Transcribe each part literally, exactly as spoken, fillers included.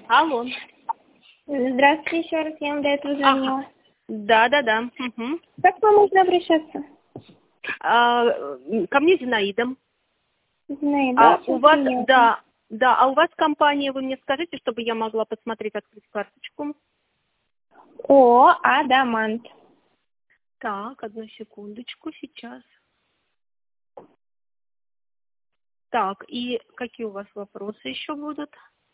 Алло. Здравствуйте еще раз, я вам до этого звонила. Ага. Да, да, да. Угу. Как к вам можно обращаться? А, ко мне Зинаида. Зинаида, А у вас, приятно. да, да, а у вас компания, вы мне скажите, чтобы я могла посмотреть, открыть карточку? О, Адамант. Так, одну секундочку, сейчас. Так, и какие у вас вопросы еще будут?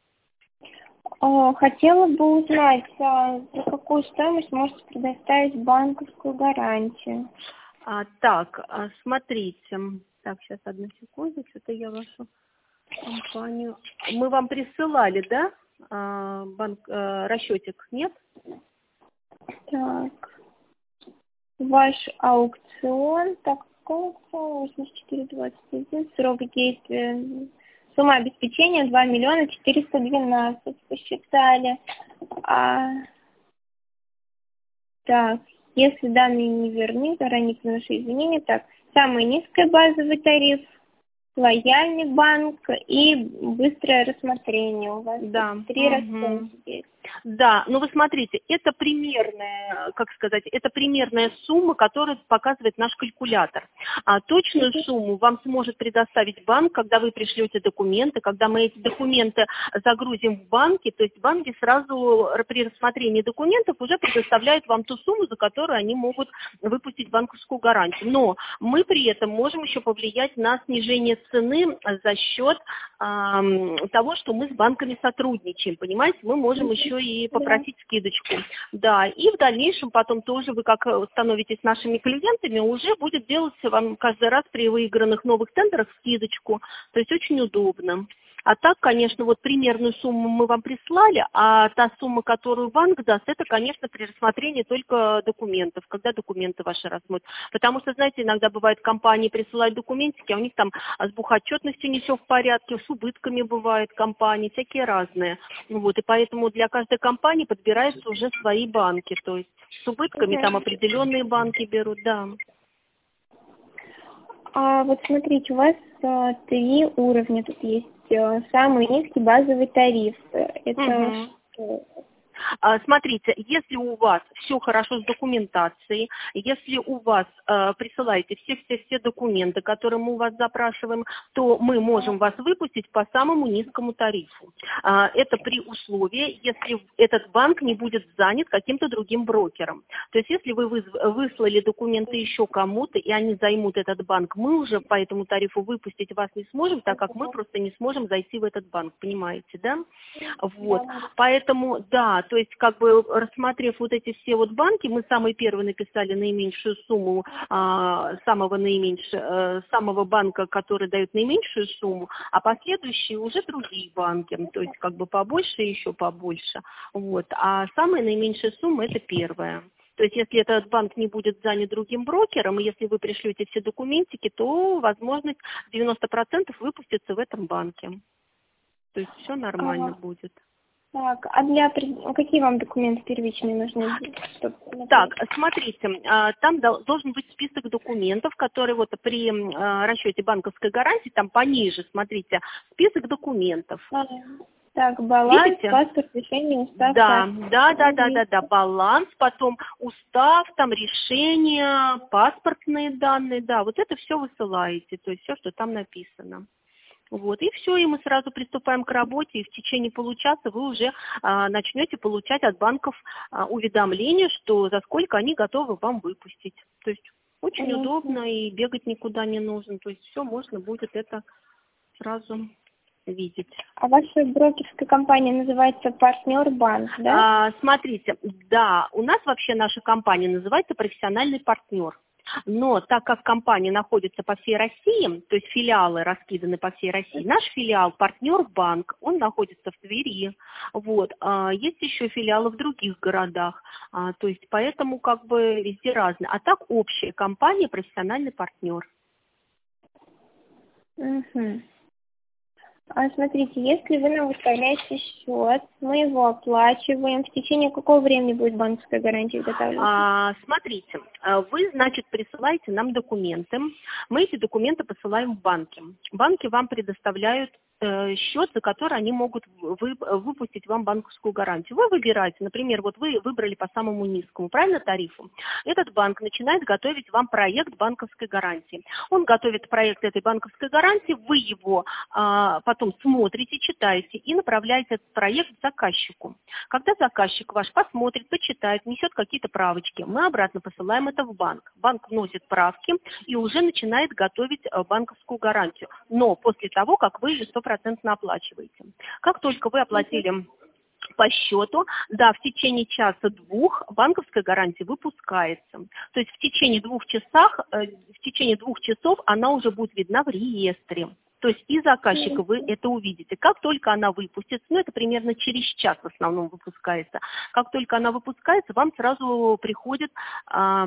О, хотела бы узнать, а, за какую стоимость можете предоставить банковскую гарантию? А, так, а, смотрите. Так, сейчас одну секунду, что-то я вашу компанию. Мы вам присылали, да? А, банк, а, расчетик, нет? Так, ваш аукцион, так, восемьдесят четыре двадцать один, срок действия, сумма обеспечения два миллиона четыреста двенадцать, посчитали. А, так, если данные не верны, заранее приношу извинения. Так, самый низкий базовый тариф, лояльный банк и быстрое рассмотрение. У вас Да. три Угу. расценки есть. Да, ну вы смотрите, это примерная, как сказать, это примерная сумма, которую показывает наш калькулятор. А точную сумму вам сможет предоставить банк, когда вы пришлете документы, когда мы эти документы загрузим в банке, то есть банки сразу при рассмотрении документов уже предоставляют вам ту сумму, за которую они могут выпустить банковскую гарантию. Но мы при этом можем еще повлиять на снижение цены за счет э, того, что мы с банками сотрудничаем, понимаете, мы можем еще и попросить да. скидочку. Да, и в дальнейшем потом тоже вы, как становитесь нашими клиентами, уже будет делать вам каждый раз при выигранных новых тендерах скидочку. То есть очень удобно. А так, конечно, вот примерную сумму мы вам прислали, а та сумма, которую банк даст, это, конечно, при рассмотрении только документов, когда документы ваши рассмотрят. Потому что, знаете, иногда бывает, компании присылают документики, а у них там с бухотчетностью не все в порядке, с убытками бывает компании, всякие разные. Вот, и поэтому для каждой компании подбираются уже свои банки, то есть с убытками там определенные банки берут, да. А вот смотрите, у вас а, три уровня тут есть. Самый низкий базовый тариф. Это угу. что? Смотрите, если у вас все хорошо с документацией, если у вас э, присылаете все-все-все документы, которые мы у вас запрашиваем, то мы можем вас выпустить по самому низкому тарифу. Э, это при условии, если этот банк не будет занят каким-то другим брокером. То есть если вы выслали документы еще кому-то, и они займут этот банк, мы уже по этому тарифу выпустить вас не сможем, так как мы просто не сможем зайти в этот банк, понимаете, да? Вот, поэтому, да, то есть, как бы, рассмотрев вот эти все вот банки, мы самый первый написали наименьшую сумму а, самого наименьшего, а, самого банка, который дает наименьшую сумму, а последующие уже другие банки, то есть, как бы, побольше и еще побольше. Вот, а самая наименьшая сумма – это первая. То есть, если этот банк не будет занят другим брокером, и если вы пришлете все документики, то возможность девяносто процентов выпустится в этом банке. То есть, все нормально а, будет. Так, а для какие вам документы первичные нужны? Чтобы... Так, смотрите, там должен быть список документов, которые вот при расчете банковской гарантии, там пониже, смотрите, список документов. А, так, баланс, видите? Паспорт, решение, устав. Да, да, да, да, да, да, баланс, потом устав, там решение, паспортные данные, да, вот это все высылаете, то есть все, что там написано. Вот, и все, и мы сразу приступаем к работе, и в течение получаса вы уже а, начнете получать от банков а, уведомления, что за сколько они готовы вам выпустить. То есть очень mm-hmm. удобно, и бегать никуда не нужно. То есть все можно будет это сразу видеть. А ваша брокерская компания называется «Партнер Банк», да? А, смотрите, да, у нас вообще наша компания называется «Профессиональный партнер». Но так как компания находится по всей России, то есть филиалы раскиданы по всей России, наш филиал «Партнер Банк», он находится в Твери. Вот. Есть еще филиалы в других городах, то есть поэтому как бы везде разные. А так общая компания «Профессиональный партнер». Угу. А смотрите, если вы нам выставляете счет, мы его оплачиваем, в течение какого времени будет банковская гарантия изготавливаться? А, смотрите, вы, значит, присылаете нам документы, мы эти документы посылаем в банки. Банки вам предоставляют э, счет, за который они могут вы, выпустить вам банковскую гарантию. Вы выбираете, например, вот вы выбрали по самому низкому, правильно, тарифу. Этот банк начинает готовить вам проект банковской гарантии. Он готовит проект этой банковской гарантии, вы его а, потом смотрите, читаете и направляете этот проект заказчику. Когда заказчик ваш посмотрит, почитает, несет какие-то правочки, мы обратно посылаем это в банк. Банк вносит правки и уже начинает готовить банковскую гарантию. Но после того, как вы ее стопроцентно оплачиваете. Как только вы оплатили по счету, да, в течение часа-двух банковская гарантия выпускается. То есть в течение двух часов, в течение двух часов она уже будет видна в реестре. То есть и заказчика вы это увидите. Как только она выпустится, ну это примерно через час в основном выпускается, как только она выпускается, вам сразу приходит а,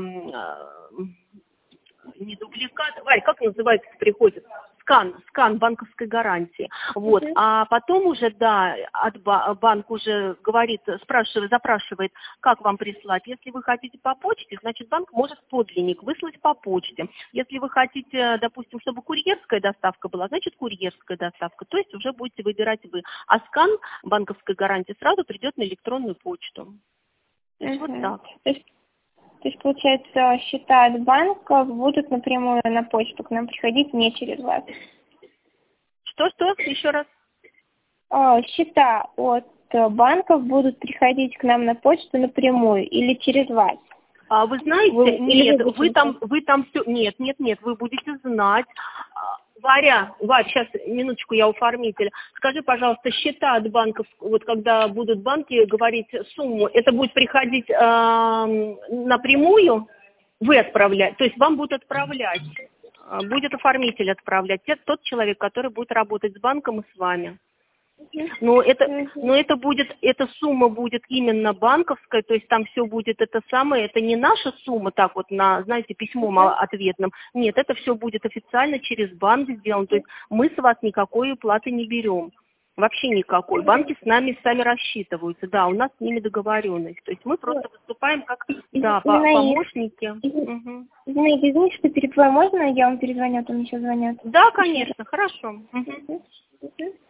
не дубликат, Варь, как называется, приходит? Скан, скан банковской гарантии. Вот. Uh-huh. А потом уже, да, от банк уже говорит, спрашивает, запрашивает, как вам прислать. Если вы хотите по почте, значит банк может подлинник выслать по почте. Если вы хотите, допустим, чтобы курьерская доставка была, значит курьерская доставка. То есть уже будете выбирать вы. А скан банковской гарантии сразу придет на электронную почту. Uh-huh. Вот так. То есть, получается, счета от банков будут напрямую на почту к нам приходить, не через вас. Что-что? Еще раз. А, счета от банков будут приходить к нам на почту напрямую или через вас? А вы знаете, вы, нет, вы, вы там, вы там все, нет, нет, нет, вы будете знать. Варя, Варя, сейчас, минуточку, я оформитель. Скажи, пожалуйста, счета от банков, вот когда будут банки говорить сумму, это будет приходить э, напрямую, вы отправлять, то есть вам будут отправлять, будет оформитель отправлять, тот человек, который будет работать с банком и с вами. Но это, но это будет, эта сумма будет именно банковская, то есть там все будет это самое, это не наша сумма, так вот на, знаете, письмом ответном. Нет, это все будет официально через банк сделано, то есть мы с вас никакой платы не берем. Вообще никакой. Банки с нами сами рассчитываются, да, у нас с ними договоренность. То есть мы просто выступаем как, да, помощники. Угу. Знаете, извините, что перебиваю, можно я вам перезвоню, а то мне сейчас звонят? Да, конечно, хорошо. Угу. Угу.